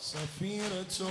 سفیر تو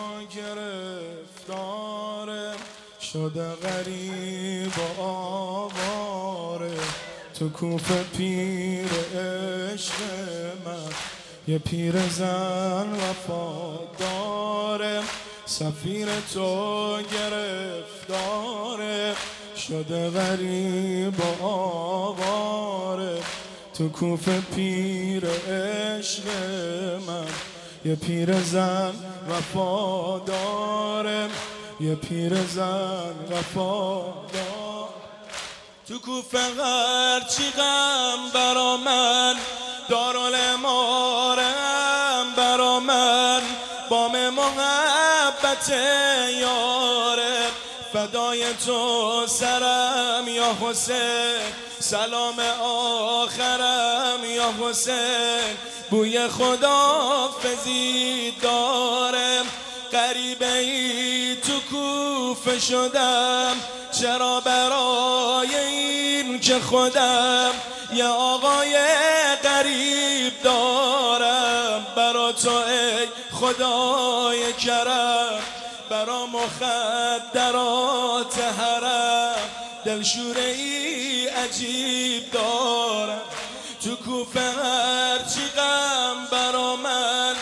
گرفتاره شده غریب و آواره تو کوفه پیر عشق من یه پیر زن وفاداره سفیر تو گرفتاره شده غریب و آواره تو کوفه پیر عشق من یه پیر زن وفاداره یه پیر زن وفادار تو کوفه هرچی غم برا من دارالامارم برا من بام محبت یاره فدای تو سرم یا حسین سلام آخرم یا حسین بوی خداحافظی دارم غریبه ای تو کوفه شدم چرا برای این که خودم یه آقای غریب دارم برا تو ای خدای کرم برا مخدرات حرم دلشوره ای عجیب دارم تو کوفه هرچی غم برا من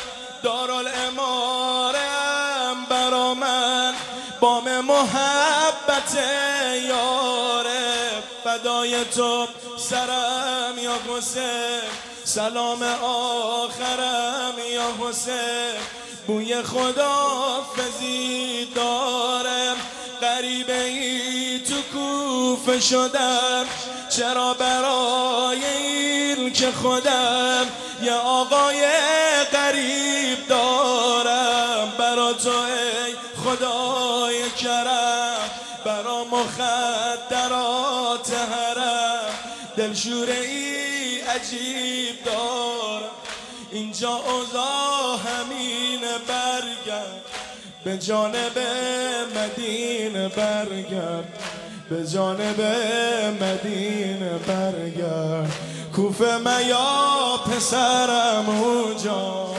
دارالامارم برا من بام محبت یاره فدای تو سرم یا حسین سلام آخرم یا حسین بوی خداحافظی دارم غریبه ای تو کوفه شدم چرا برای این که خودم یه آقای غریب دارم برا تو ای خدای کرم برا مخدرات حرم دلشوره ای عجیب دارم اینجا اوضاع همین برگرد به جانب مدینه برگرد به جانب مدینه برگرد کوفه میا پسرم اونجا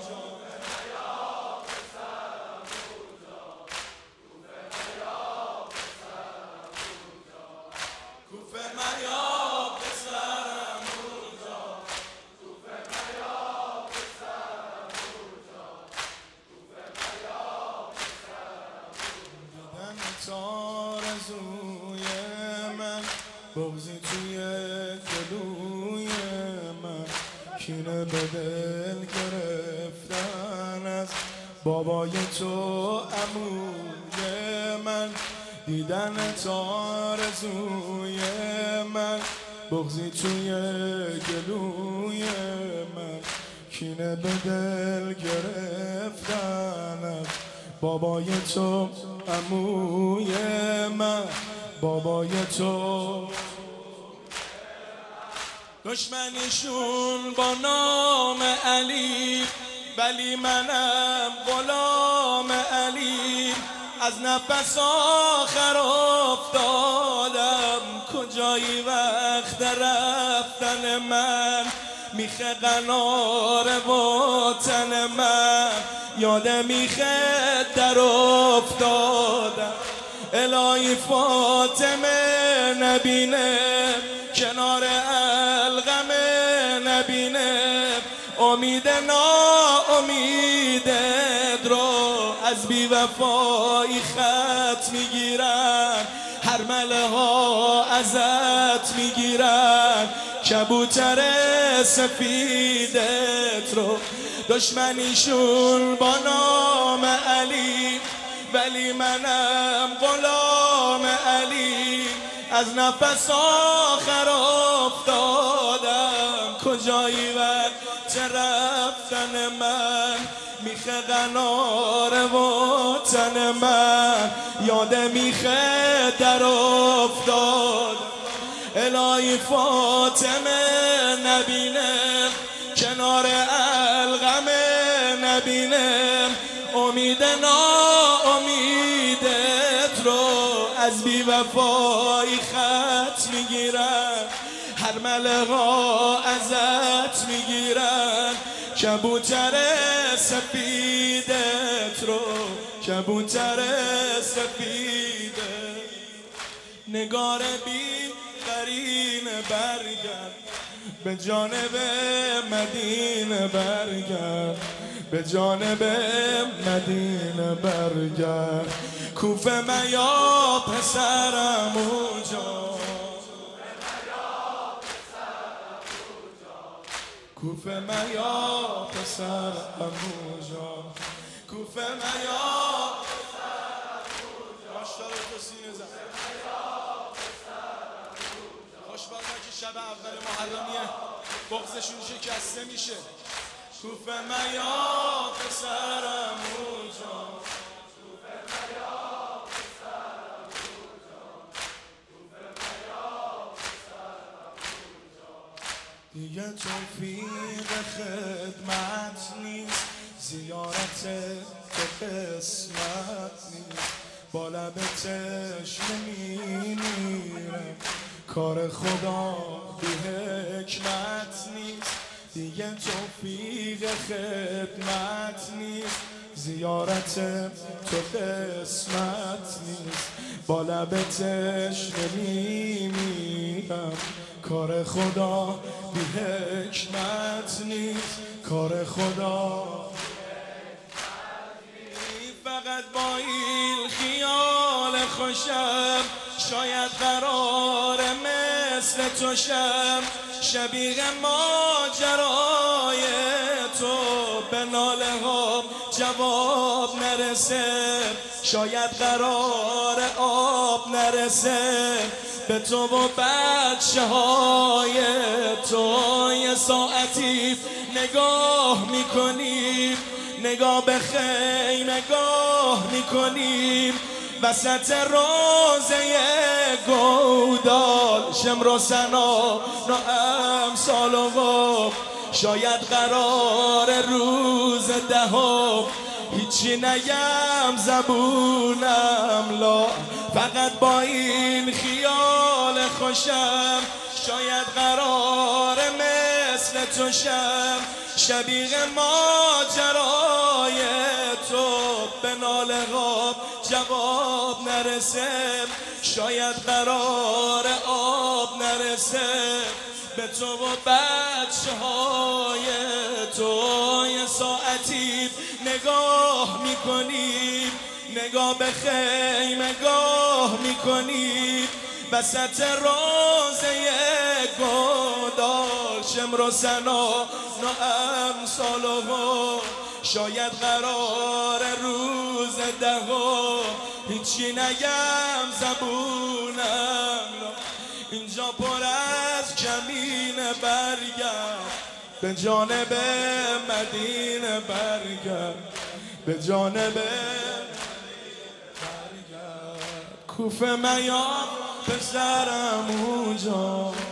آرزوی من بغضی توی گلوی من کینه به دل گرفتن از بابای تو عموی من دیدن آرزوی من بغضی توی گلوی من کینه به دل گرفتن از بابای تو عموی من بابای تو دشمنیشون با نام علی ولی منم غلام علی از نفس آخر افتادم کجایی وقت رفتن من میخه قنار وطن من یاد میخه در افتادم الهی فاطمه نبینه کنار الغم نبینه امید ناامیدت رو از بیوفایی خط میگیرن هر مله ها ازت میگیرن کبوتر سفیدت رو دشمنیشون با نام علی ولی منم غلام علی از نفس آخر افتادم کجایی وقت رفتن من میخه قنار وطن من یاد میخه در افتاد الهی فاطمه نبینه کنار الغم نبینه امید ناامیدت رو از بیوفایی خط میگیرن هر مله ها ازت میگیرن کبوتر سفیدت رو، کبوتر سفیده نگار بی قرینه برگرد به جانب مدینه برگرد به جانب مدینه برگرد کوفه میا پسرم اونجا کوفه میا پسرم اونجا کوفه میا ماشاءالله تو سینه زن خوشبختم که شب اول محرمیه بغضشون شکسته میشه کوفه میا پسرم اونجا کوفه میا پسرم اونجا کوفه میا پسرم اونجا دیگه توفیق خدمت نیست زیارت تو قسمت نیست با لب تشنه میمیرم کار خدا بی حکمت نیست دیگه توفیق خدمت نیست زیارت تو قسمت نیست با لب تشنه میمیرم کار خدا بی حکمت نیست کار خدا فقط با این خیال خوشم شاید قرار مثل تو شم شبیه ماجرای تو به ناله ها جواب نرسه شاید قرار آب نرسه به تو و بچه های تو یه ساعتی نگاه میکنیم نگاه به خیمه گاه میکنیم وسط روزه گودال شمر و سنا امثال و شاید قرار روز دهم هیچی نگم زبونم لا فقط با این خیال خوشم شاید قرار مثل تو شم شبیه ماجرای تو به ناله ها جواب نرسه شاید قرار آب نرسه به تو و بچه های تو یه ساعتی نگاه میکنیم نگاه به خیمه گاه میکنیم وسط روزه گودال شمر و سنا امثال و شاید قرار روز دهم هیچی نگم زبونم اینجا پر از کمینه برگرد به جانب مدینه برگرد به جانب برگرد کوفه میا پسرم اونجا